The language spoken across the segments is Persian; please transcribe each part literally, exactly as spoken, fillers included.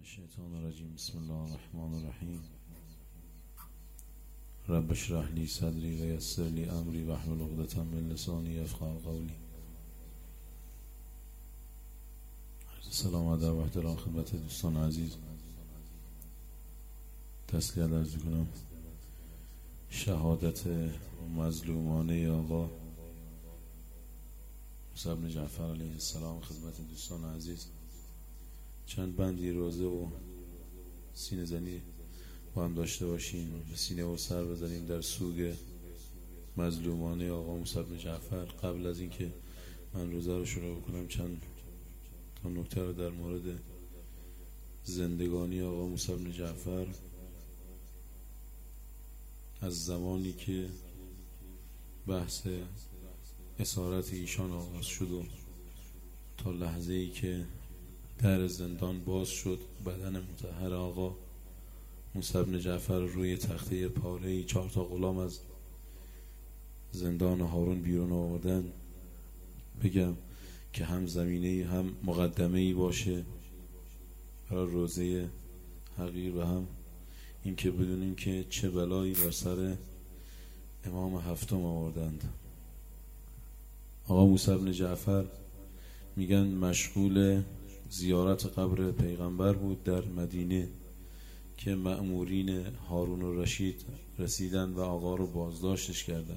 الشیطان الرجیم. بسم الله الرحمن الرحیم. رب اشرح لی صدری و یسر لی امری واحلل عقدة من لسانی یفقهوا قولی. سلام و ادب و احترام خدمت دوستان عزیز. تسلیت عرض کنم شهادت مظلومانه آقا موسی بن جعفر علیه السلام خدمت دوستان عزیز. چند بندی روزه و سینه زنی با هم داشته باشیم، به سینه و سر بزنیم در سوگ مظلومانه آقا موسی بن جعفر. قبل از اینکه من روزه رو شروع بکنم چند تا نکته رو در مورد زندگانی آقا موسی بن جعفر از زمانی که بحث اسارت ایشان آغاز شد و تا لحظه ای که در زندان باز شد، بدن مطهر آقا موسی بن جعفر روی تخته پاره‌ای چهار تا غلام از زندان هارون بیرون آوردن، بگم که هم زمینه هم مقدمه‌ای باشه برای روزه حقیر و هم این که بدونیم که چه بلایی بر سر امام هفتم آوردند. آقا موسی بن جعفر میگن مشغول زیارت قبر پیغمبر بود در مدینه که مأمورین هارون الرشید رسیدن و آقا رو بازداشتش کردن.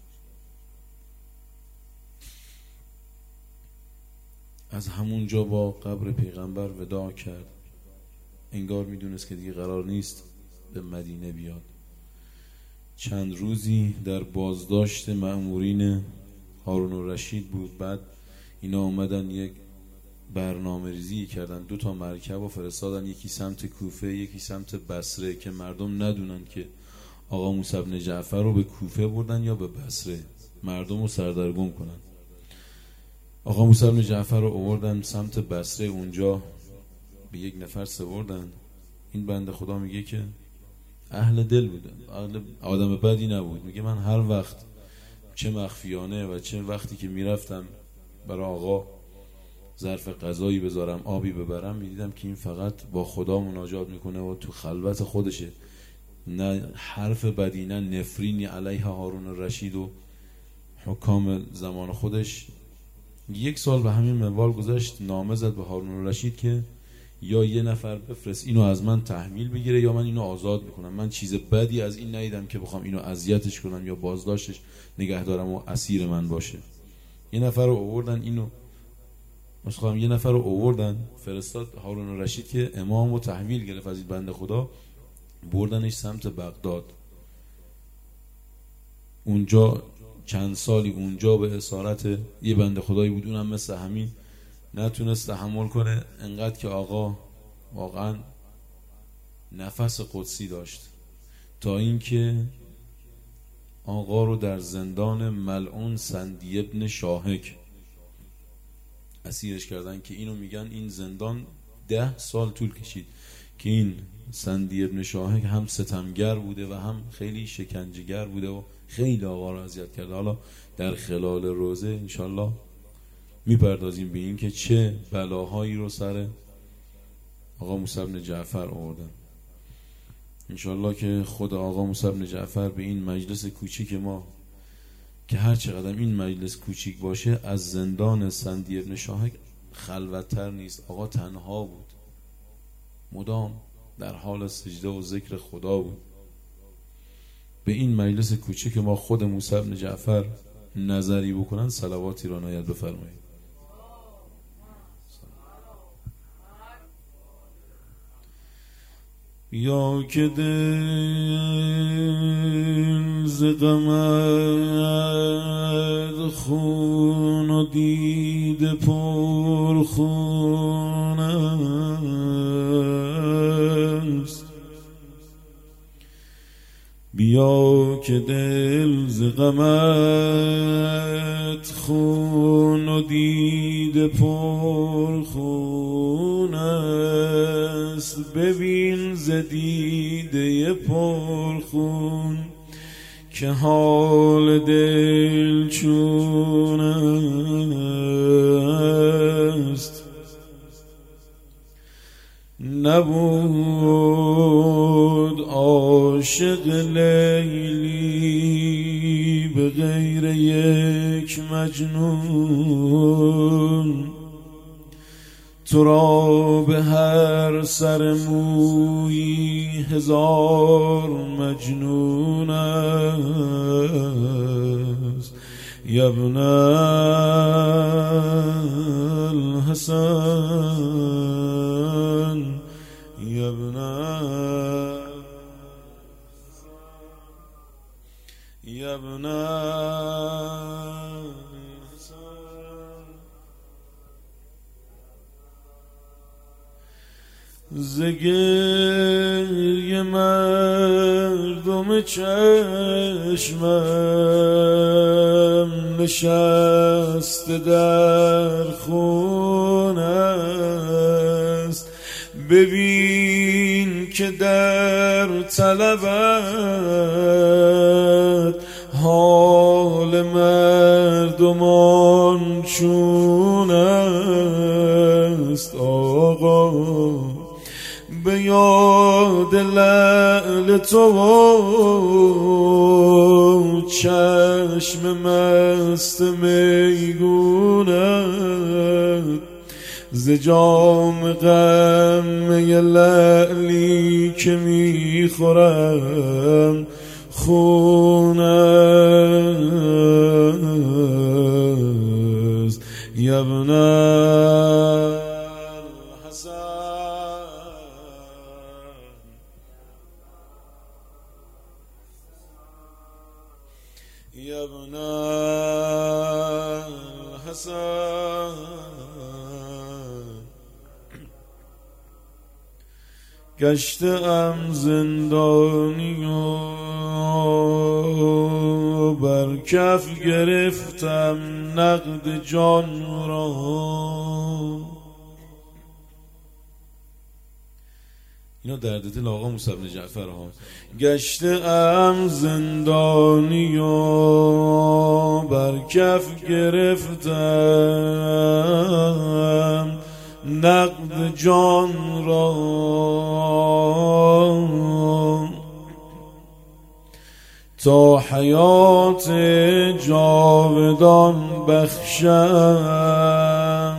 از همونجا با قبر پیغمبر وداع کرد، انگار میدونست که دیگه قرار نیست به مدینه بیاد. چند روزی در بازداشت مأمورین هارون الرشید بود. بعد اینا اومدن یک برنامه ریزی کردن، دو تا مرکب رو فرستادن، یکی سمت کوفه یکی سمت بصره، که مردم ندونن که آقا موسی بن جعفر رو به کوفه بردن یا به بصره، مردم رو سردرگم کنن. آقا موسی بن جعفر رو آوردن سمت بصره، اونجا به یک نفر سپردن. این بنده خدا میگه که اهل دل بود، اهل آدم بدی نبود. میگه من هر وقت چه مخفیانه و چه وقتی که میرفتم برای آقا ظرف غذایی بذارم، آبی ببرم، میدیدم که این فقط با خدا مناجات میکنه و تو خلوت خودشه، نه حرف بدی نه نفرینی علیه هارون الرشید و حکام زمان خودش. یک سال به همین منوال گذشت، نامه زد به هارون الرشید که یا یه نفر بفرست اینو از من تحویل بگیره یا من اینو آزاد میکنم. من چیز بدی از این ندیدم که بخوام اینو اذیتش کنم یا بازداشتش نگه دارم و اسیر من باشه. یه نفر رو آوردن، اینو مثلا یه نفر رو آوردن فرستاد هارون الرشید که امام رو تحویل گرفت از این بنده خدا، بردنش سمت بغداد. اونجا چند سالی اونجا به اسارت یه بنده خدایی بود، اونم مثل همین نتونست تحمل کنه، انقدر که آقا واقعا نفس قدسی داشت، تا اینکه آقا رو در زندان ملعون سندی ابن شاهک اسیرش کردن، که اینو میگن این زندان ده سال طول کشید که این سندی ابن شاهک هم ستمگر بوده و هم خیلی شکنجهگر بوده و خیلی آقا رو اذیت کرده. حالا در خلال روزه انشالله میپردازیم به این که چه بلاهایی رو سر آقا موسی بن جعفر آوردن. انشالله که خود آقا موسی بن جعفر به این مجلس کوچیک ما، که هر چقدر این مجلس کوچیک باشه، از زندان سندی ابن شاهک خلوت‌تر نیست. آقا تنها بود، مدام در حال سجده و ذکر خدا بود. به این مجلس کوچیک ما خود موسی بن جعفر نظری بکنن، صلواتی را عنایت بفرمایید. یا که دل ز غمت خون و دید پر خون است، بیا که دل ز غمت خون و دید پر خون است، ببین ز دیده پر خون که حال دل چون است. نبود عاشق لیلی به غیر یک مجنون، تو را به هر سر مویی هزار مجنون است. یا ابن الحسن، یا ابن یا ابن ز گریه مردم چشمم نشسته در خون است. ببین که در طلبت حال مردمان چون است. آقا به یاد لعل تو چشم مست میگونت، ز جام غمه لعلی که میخورم خون است. یا ابن یا ابن الحسن، گشتم زندانی و بر کف گرفتم نقد جان را. اینا درد دل آقا موسی بن جعفر ها. گشتم زندانی و بر کف گرفتم نقد جان را. تا حیات جاودان بخشم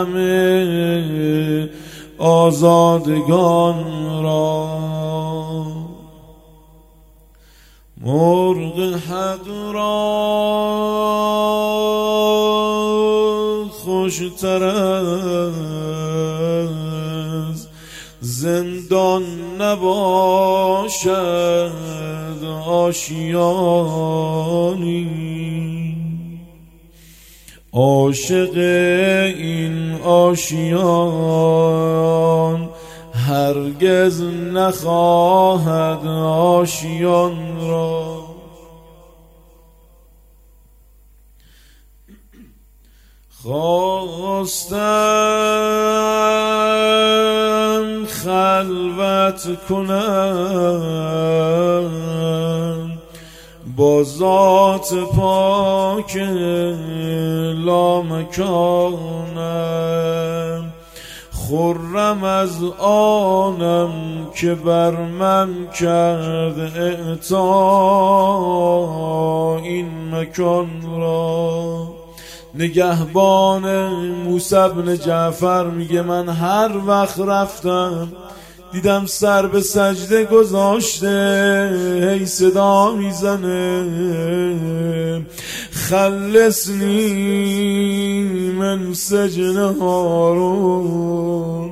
همه آزادگان را. مرغ حق را خوشتر از زندان نباشد آشیانی. عاشق این آشیان هرگز نخواهد آشیان را. خواستم خلوت کنم با ذات پاک لامکانم، خرم از آنم که بر من کرد اعطا این مکان را. نگهبان موسی بن جعفر میگه من هر وقت رفتم دیدم سر به سجده گذاشته، هی صدا میزنه خلصنی من سجن هارون،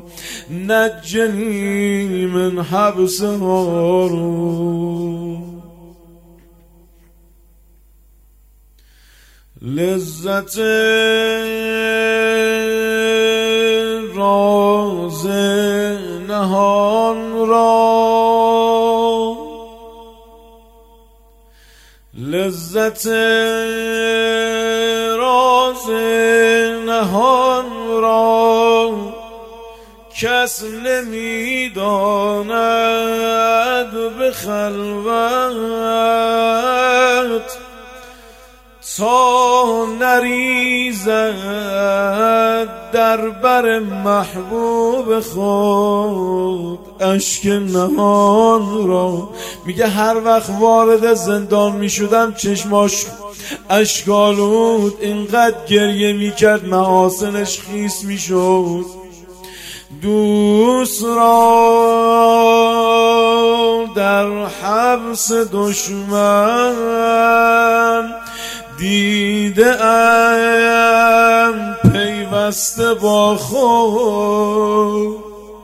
نجنی من حبس هارون. لذت راز نهان را، لذت راز نهان را کس نمیداند به خلوت. تا نریزد در بر محبوب خود اشک نهان را. میگه هر وقت وارد زندان میشدم چشماش اشکالود، اینقدر گریه میکرد محاسنش خیس میشد. دوست را در حبس دشمن دیده ام پیوسته با خود.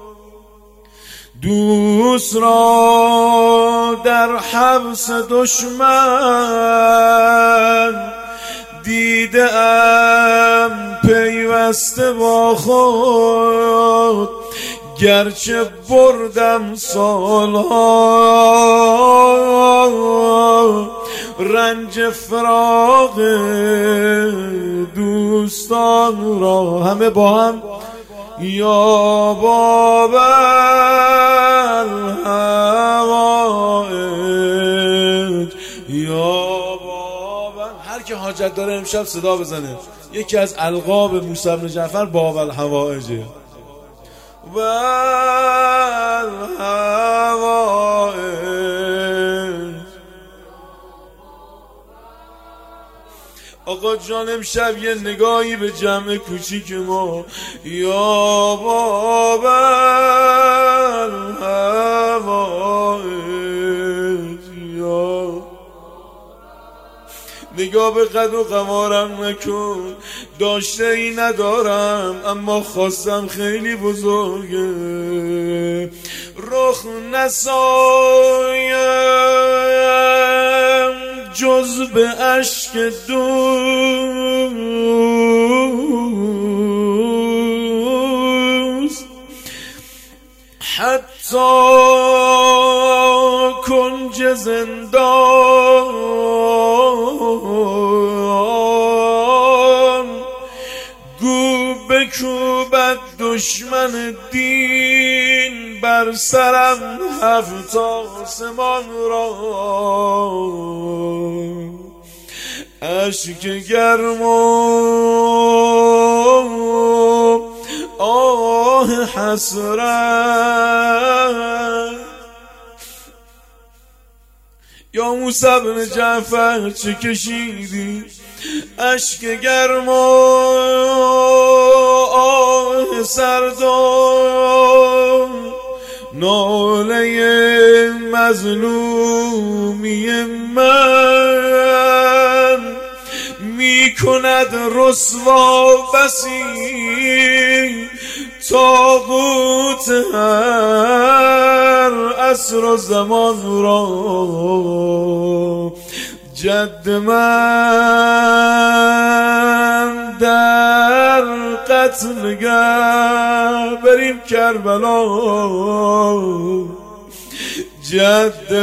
دوست را در حبس دشمن دیده ام پیوسته با خود. گرچه بردم سالها رنج فراق دوستان را. همه با هم یا باب الحوائج یا باب. هر که حاجت داره امشب صدا بزنه. یکی از القاب موسی بن جعفر باب الحوائجه. و الحوائج. آقا جان امشب یه نگاهی به جمع کوچیک ما. یا باب الحوائج یا. نگاه به قد و قوارم نکن، داشته ای ندارم اما خواستم خیلی بزرگه. رخ نسایم جز به اشک دوست، حتی کنج زندان. گو بکوبد دشمن دین بر سرم هفت آسمان را. اشک گرم و آه حسرت. یا موسی بن جعفر چه کشیدی؟ اشک گرم و آه سرد و ناله مظلومی من می کند رسوا بسی طاغوت هر عصر و زمان را. جد من در قتلگاه بریم کربلا. جد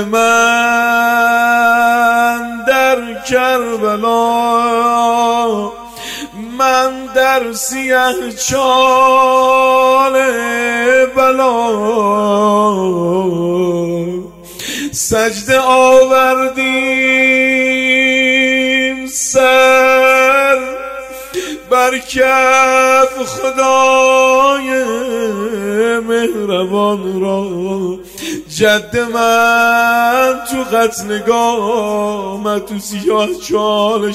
من در کربلا، من در سیه چال بلا. سجده آوردیم سر بر کف خدای مهربان را. جد من تو قتلگاه، من تو سیاه چال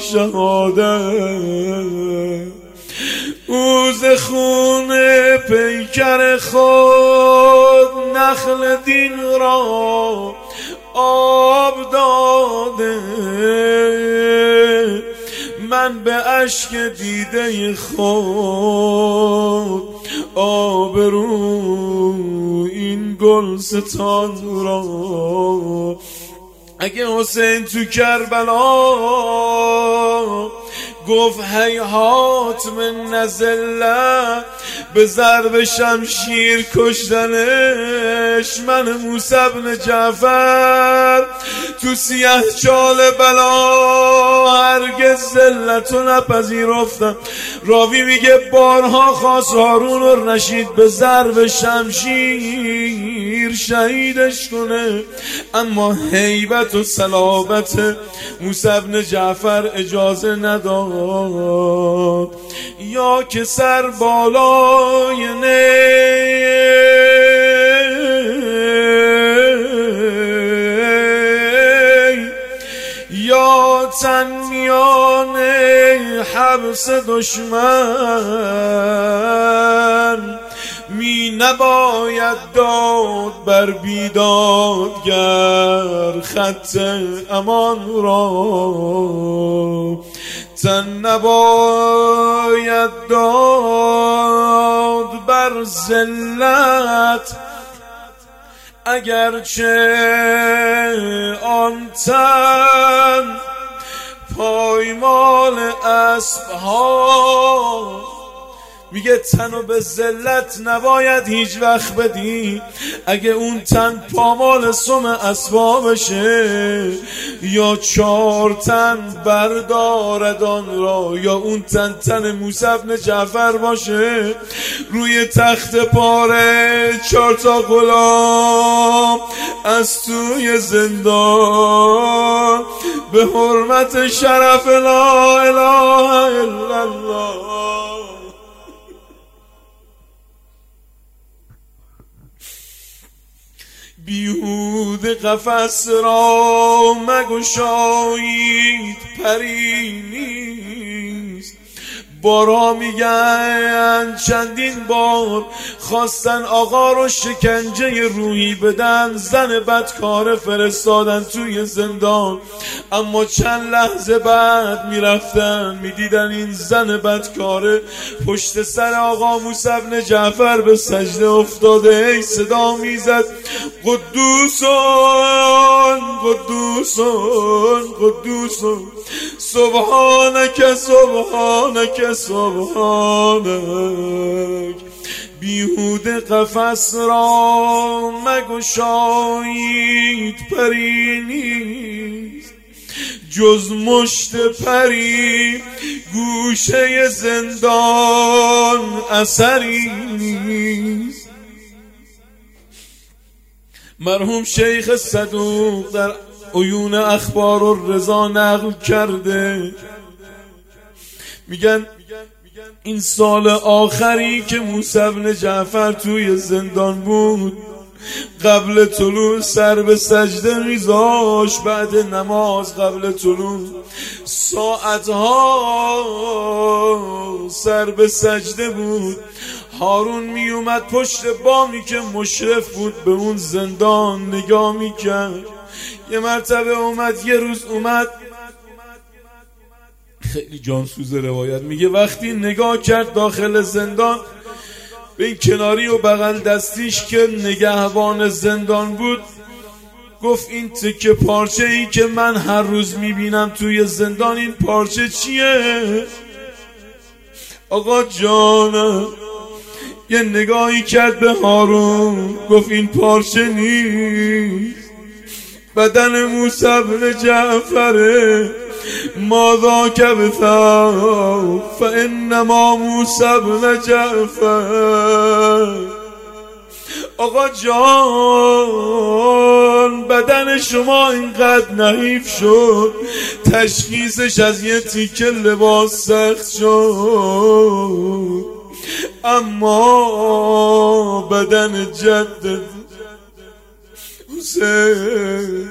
شهادت. او ز خون پیکر خود نخل دین را آب داده. من به اشک دیده خود آبرو این گلستان را. اگه حسین تو کربلا گفت هیهات من نزله به ضرب شمشیر کشتنش. من موسی بن جعفر تو سیه چال بلا هرگز ذلتو نپذیرفتم. راوی میگه بارها خواست هارون الرشید به ضرب شمشیر شهیدش کنه، اما هیبت و صلابت موسی بن جعفر اجازه نداد. یا که سر بالای نی یا تن میان حبس دشمن، می نباید داد بر بیدادگر خط امان را. تن نباید داد بر ذلت اگرچه آن تن پایمال اسب‌ها. میگه تنو به ذلت نباید هیچ وقت بدی اگه اون تن پامال سم اسبابشه، یا چار تن بردارد آن را، یا اون تن تن موسی بن جعفر باشه. روی تخت پاره چهار تا غلام از توی زندان به حرمت شرف لا اله الا الله بیهوده قفس را مگشایید پری نیست. بارها میگن چندین بار خواستن آقا رو شکنجه روحی بدن، زن بدکاره فرستادن توی زندان، اما چند لحظه بعد میرفتن میدیدن این زن بدکاره پشت سر آقا موسی بن جعفر به سجده افتاده. ای صدا میزد قدوسون قدوسون قدوسون سبحانک سبحانک سبحانک. بیهوده قفس را مگشایید پری نیست، جز مشت پری گوشه زندان اثری نیست. مرحوم شیخ صدوق در عیون اخبار الرضا نقل کرده، میگن این سال آخری که موسی بن جعفر توی زندان بود، قبل طلوع سر به سجده میذاشت. بعد نماز قبل طلوع ساعتها سر به سجده بود. هارون می اومد پشت بامی که مشرف بود به اون زندان نگاه میکرد. یه مرتبه اومد، یه روز اومد، خیلی جانسوز روایت میگه وقتی نگاه کرد داخل زندان به این کناری و بغل دستیش که نگهبان زندان بود، گفت این تکه پارچه ای که من هر روز میبینم توی زندان، این پارچه چیه؟ آقا جانم یه نگاهی کرد به هارون، گفت این پارچه نیست، بدن موسی بن جعفره. ماذا کبثا فانما موسی بن جعفر. آقا جان بدن شما اینقدر نحیف شد، تشخیصش از یه تیکه لباس سخت شد، اما بدن جدت حسین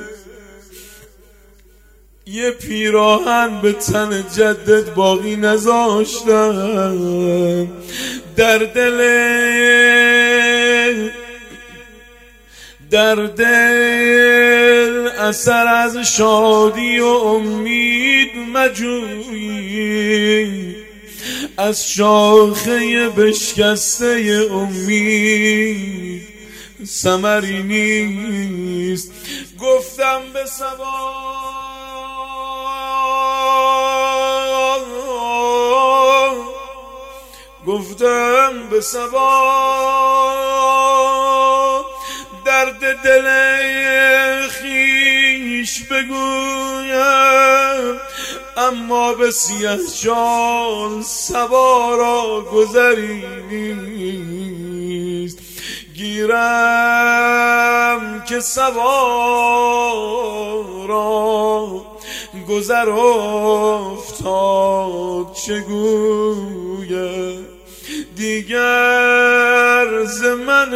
یه پیراهن به تن جدت باقی نذاشتن. در دل در دل اثر از شادی و امید مجویی، از شاخه بشکسته امید ثمری نیست. گفتم به صبا گفتم به صبا درد دل خیش بگویم، اما به سیه جان صبا را گذری نیست. گیرم که صبا را گذر افتاد چگویم، دیگر ز من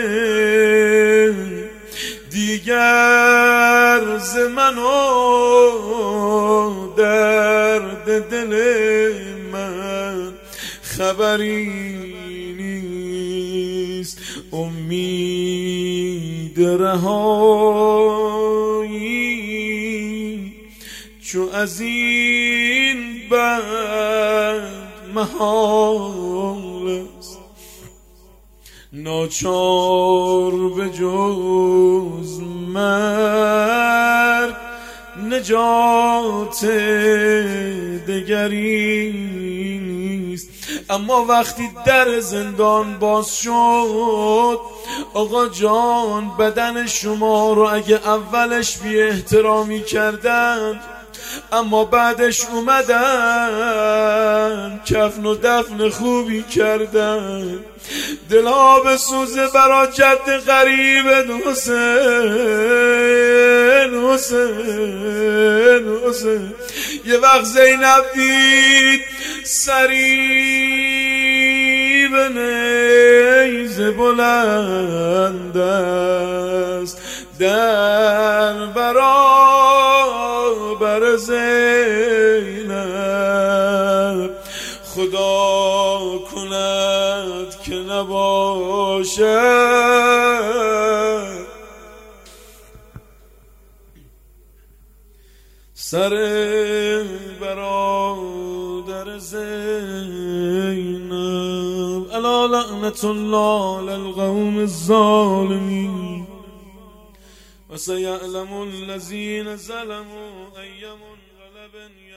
دیگر ز من و درد دل من خبری نیست. امید رهایی چو از این بعد محال است، ناچار به جز مرگ نجات دگری نیست. اما وقتی در زندان باز شد آقا جان، بدن شما رو اگه اولش بی احترامی کردن اما بعدش اومدن کفن و دفن خوبی کردن، دلها به سوزه برا جد غریب حسین حسین حسین. یه وقت زینب دید سری به نیزه بلند است در برابر زینب، خدا کند که نباشد سر برادر زینب. الا لعنت الله للقوم الظالمین و سیعلم الذین ظلموا ای منقلب